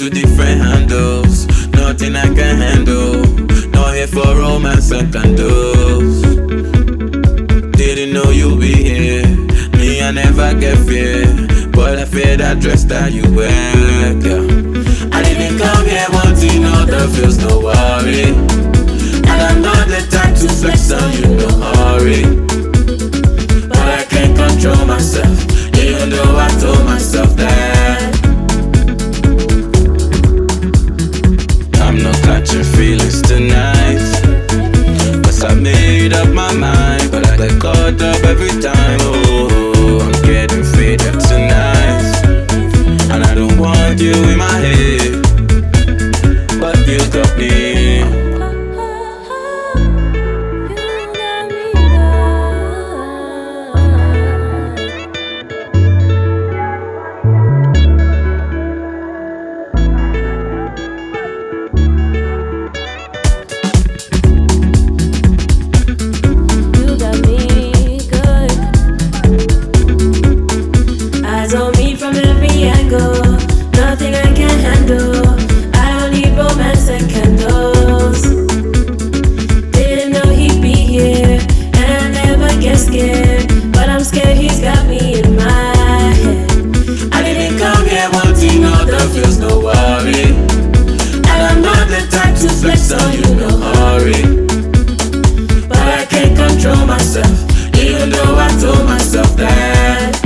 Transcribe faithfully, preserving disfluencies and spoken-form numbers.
two different handles. Nothing I can handle. Not here for romance and candles. Didn't know you'd be here. Me, I never get fear, but I fear that dress that you wear, girl. I didn't come here wanting other feels, no worry. And I'm not the type to flex on you, no hurry. But I can't control myself, even though I told myself that I'm not catching feelings tonight. Cause I made up my mind, but I get caught up every time. Oh, I'm getting faded tonight. And I don't want you in my head, but you got me. From every angle, nothing I can handle. I don't need romance and candles. Didn't know he'd be here, and I never get scared, but I'm scared he's got me in my head. I didn't come here wanting other feels, no worry. And I'm not the type to flex on you, no hurry. But I can't control myself, even though I told myself that